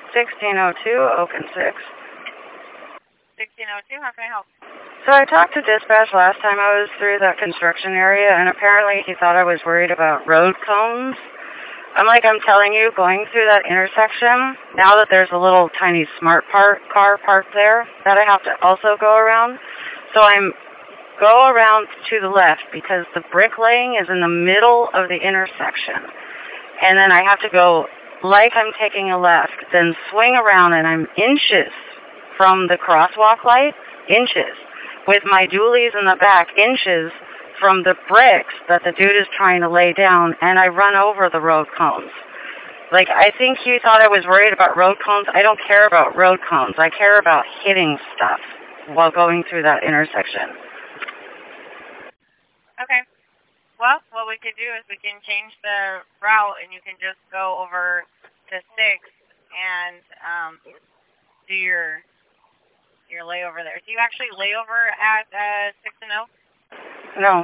1602 Oak and 6. 1602, how can I help? So I talked to dispatch last time I was through that construction area, and apparently he thought I was worried about road cones. I'm telling you, going through that intersection, now that there's a little tiny smart car parked there, that I have to also go around. So go around to the left because the bricklaying is in the middle of the intersection. And then I have to go like I'm taking a left, then swing around, and I'm inches from the crosswalk light, inches, with my dualies in the back, inches from the bricks that the dude is trying to lay down, and I run over the road cones. I think he thought I was worried about road cones. I don't care about road cones. I care about hitting stuff while going through that intersection. Okay. Well, what we could do is we can change the route, and you can just go over to 6 and do your layover there. Do you actually lay over at 6 and Oak? No.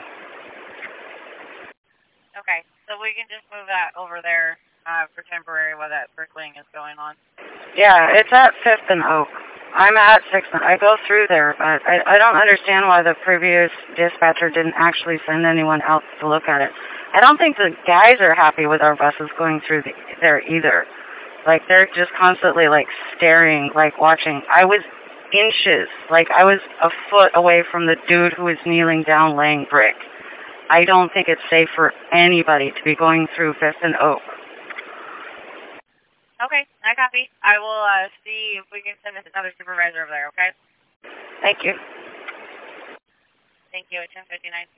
Okay, so we can just move that over there for temporary while that bricklaying is going on. Yeah, it's at 5th and Oak. I'm at 6th. I go through there, but I don't understand why the previous dispatcher didn't actually send anyone else to look at it. I don't think the guys are happy with our buses going through there either. They're just constantly, staring, watching. I was inches, I was a foot away from the dude who was kneeling down laying brick. I don't think it's safe for anybody to be going through 5th and Oak. Okay, I copy. I will see if we can send another supervisor over there, okay? Thank you. Thank you, at 10:59.